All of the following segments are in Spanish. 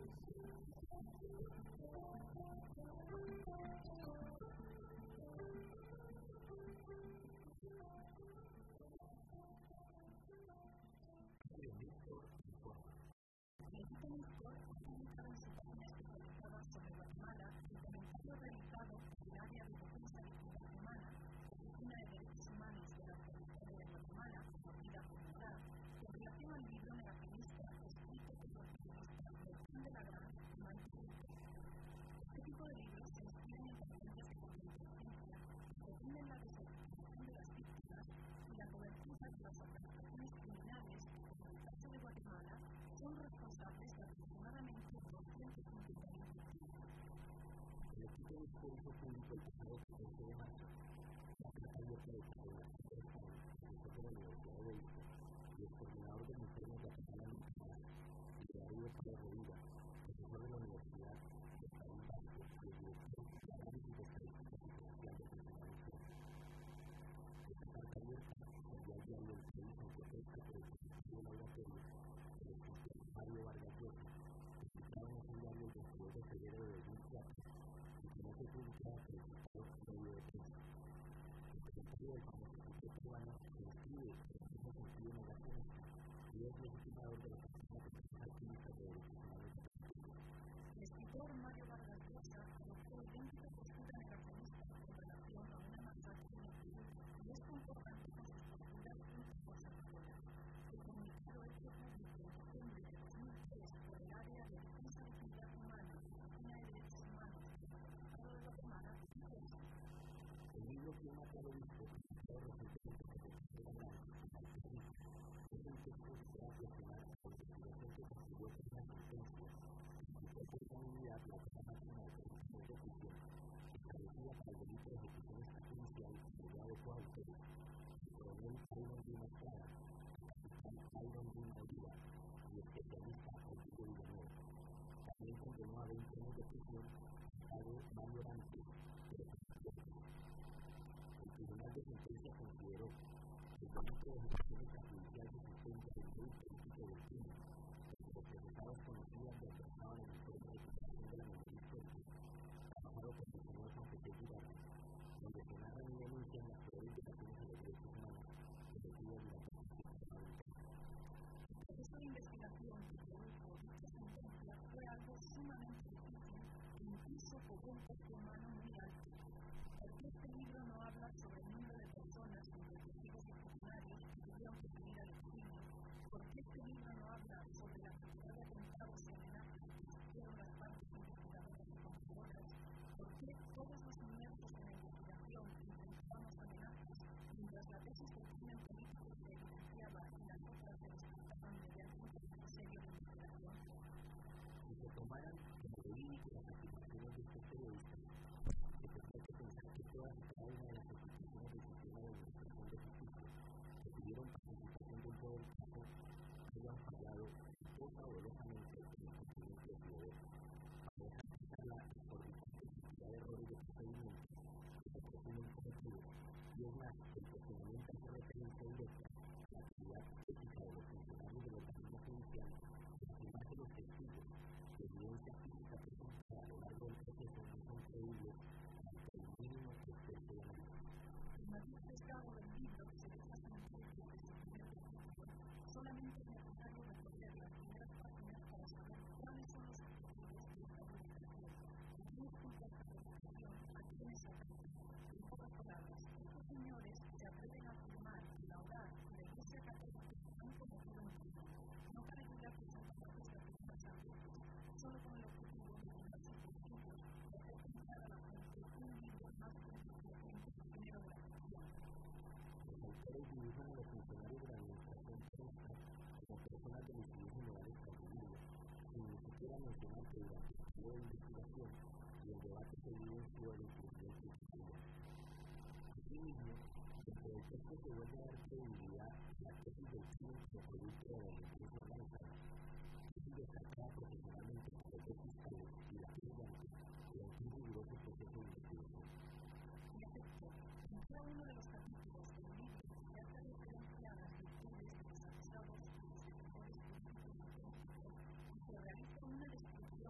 una descripción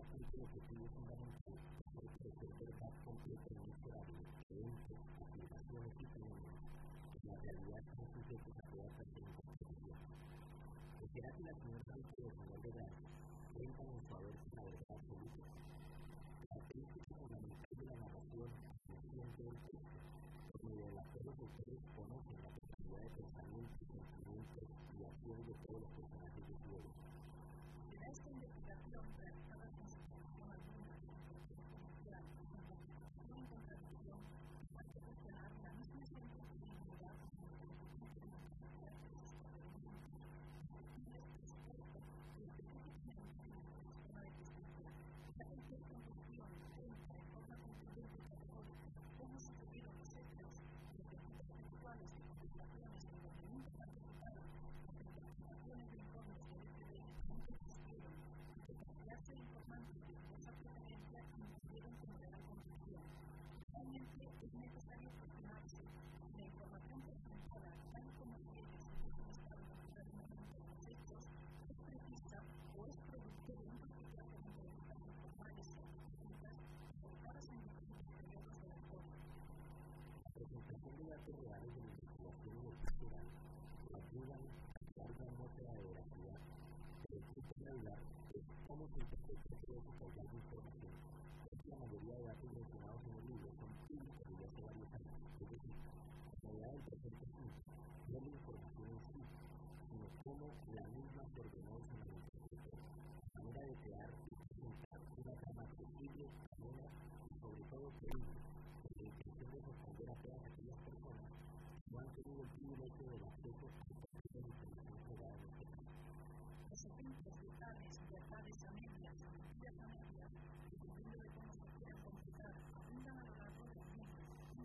el objetivo fundamental es ofrecer verdad completa y inexorable de eventos, afirmaciones y fenómenos que en la realidad son sujetos a toda clase de interpretación. ¿O será que la señora Rico de Manuel de Gracia cuentan en su haber con la verdad absoluta? Característica fundamental de la narración consciente del texto, por medio de la cual los autores conocen la profundidad de pensamientos, sentimientos y acciones de todos los personajes de su obra. En esta investigación realizada con situación alguna de la social, sin contradicción, para proporcionar la misma sensibilidad es necesario cuestionarse la información presentada tal como sigue suministrado naturalmente en los hechos es precisa o es producto de un particular de entrevistas informales o científicas realizadas en diferentes periodos de la historia. La presentación de datos reales de la investigación y del cultural que ayudan a crear una atmósfera de veracidad, pero el punto medular es cómo se interpreta todo ese caudal de información. La mayoría de datos mencionados en el libro son públicos desde hace varios años, es decir, la novedad del presente punto no es la información en sí, sino cómo la misma se ordenó y se manifestó, de manera de crear y presentar una trama accesible, amena y sobre todo creíble, con la intención de sorprender a todas aquellas personas que no han tenido el privilegio del acceso a la información generada en este país. Los ejemplos de tales verdades a medias o mentiras a medias, dependiendo de cómo se quieran computar, abundan a lo largo de los libros.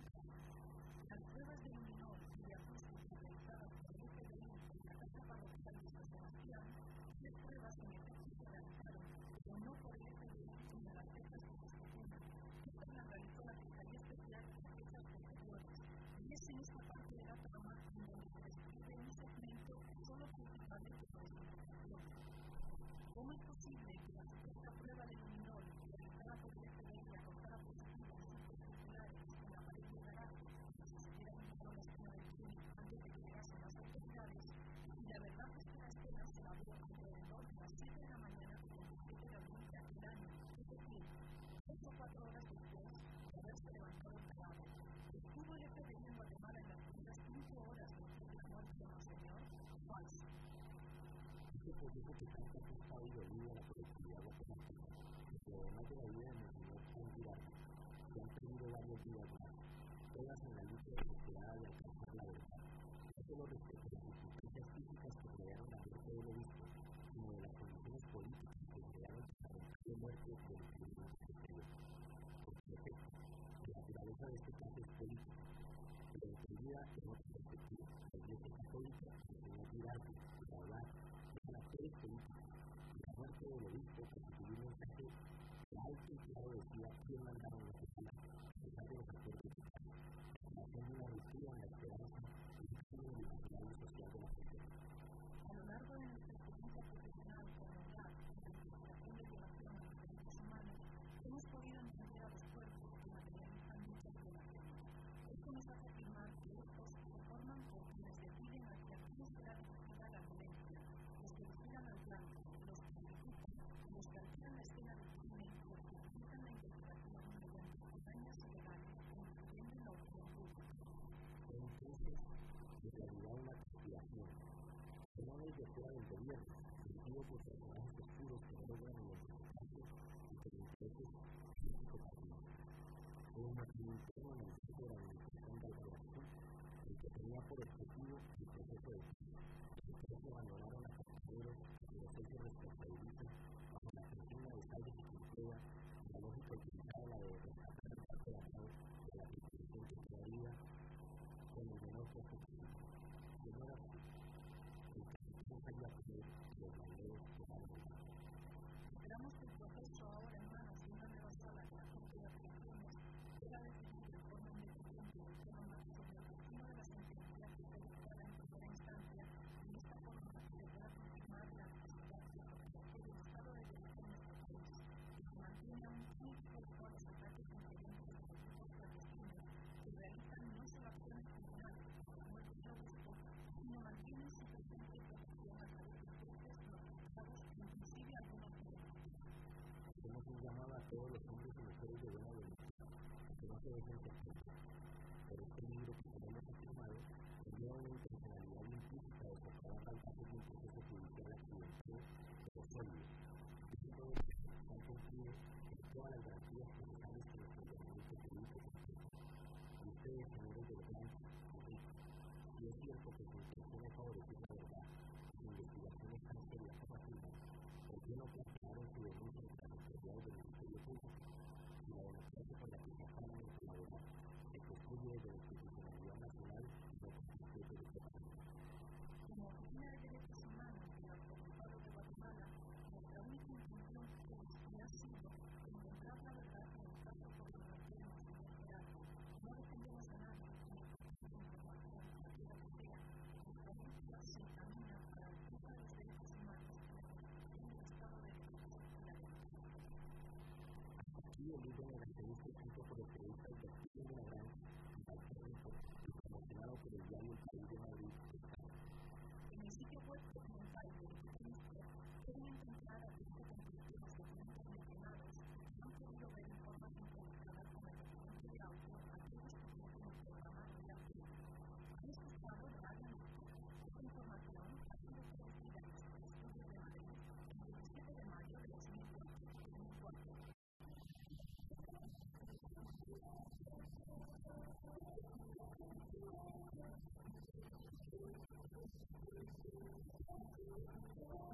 Las pruebas de luminol y de acústica realizadas por el FBI en la Casa Parroquial de San Sebastián, tres pruebas en efecto se realizaron, pero no por el FBI sino las fechas que se estipulan. Estas las realizó la Secretaría Especial de Fechas Posteriores, y es en esta parte de la trama en donde se describe un segmento solo principalmente por esta información. ¿Cómo es posible que la supuesta prueba de luminol realizada por el FBI arrojara positiva en sitios populares en la pared del garaje, si se hubiera ubicado la escena del crimen antes de que llegasen las autoridades? Y la verdad es que la escena se la vio alrededor de las 7 de la mañana del 27 de abril de aquel año, es decir, 3 o 4 horas después de haberse levantado el cadáver. ¿Estuvo el FBI en Guatemala en las primeras 5 horas después de la muerte de Monseñor? Falso. Este proceso que tanto ha costado y dolido a la colectividad guatemalteca, que además de la vida de Monseñor Juan Girardo, se han perdido varios días más, todas en la lucha desesperada de alcanzar la verdad, no solo respecto a las circunstancias físicas que rodearon la muerte del obispo, sino de las condiciones políticas que rodearon la lamentable muerte del crimen exterior. Por su efecto, la naturaleza de este caso es política, pero entendida en otra perspectiva. La Iglesia Católica enseñó a Girardo a hablar de actores políticos, y la muerte del obispo constituyó un mensaje que alto y claro decía quién mandaba en la sociedad, a pesar de los acuerdos eficaces, haciendo una ruptura en la esperanza y el cambio en el imaginario social de la sociedad. A lo largo de nuestra experiencia profesional prolongada en la investigación de violación a los derechos humanos, hemos podido entender a los cuerpos que materializan muchas violaciones. Esto nos hace afirmar que estos se forman por quienes deciden hacia quién será dirigida la violencia, los que vigilan al blanco, los que ejecutan, los que alteran la escena del crimen, los que utilizan la investigación mediante campañas ilegales, incluyendo en la opinión pública. Entonces, en realidad una conspiración, que no es de fuera del gobierno, dirigido por personajes oscuros que no logran identificarse y por intereses político-partidarios. Fue un motivo interno en el centro de la administración de Álvaro Azul, el que tenía por objetivo el proceso de paz. Los que abandonaron a compañeros y los que se responsabilizan bajo la consigna de salve y cultura, la lógica utilizada la de rescatar el parte ganado de la institución que quedaría con el menor costo posible. De no era así, el capitán salía a poner los banderos de la Esperamos que el proceso ahora en manos de una nueva sala de la Corte de Apelaciones pueda decidir de forma independiente y autónoma sobre el destino de la sentencia que fue dictada en primera instancia y de esta forma se pueda confirmar la necesidad de la se desinterpreta. Pero este libro que tenemos afirmado tenía una intencionalidad implícita de sacar a pasajes de un proceso judicial accidente pero sólido. Esto se han cumplido en todas las garantías procesales que nuestro ordenamiento jurídico contiene. Y ustedes, señores del Blanco, si es cierto que su intención es favorecer la verdad, su investigación es tan seria como afirman, ¿por qué no plantearon su denuncia contra las autoridades del Ministerio Público? Si la democracia con la que se afana en colaborar se construye desde la institucionalidad nacional y no con respeto de este país. Como Oficina de Derechos Humanos y el Arzobispado de Guatemala, nuestra única intención es y ha sido encontrar la verdad en el caso por lo que queremos encontrar. No defendemos a nadie, ni información, cualquiera que sea. Nuestra búsqueda se encamina para el uso de los derechos humanos y la construcción del Estado de Derecho y la democracia. Aquí el libro de la entrevista escrito por el periodista Alberto Villagrán, promocionado por el diario El País de Madrid. En el sitio web documental de Wikimedia pueden encontrar artículos completos de documentos mencionados que han podido ver información publicada con el documento de audio aquellos que tienen el programa de audio. Han escuchado Radio Norte. Esta información ha sido producida en los estudios de Madrid el 17 de mayo de 2004. Thank you.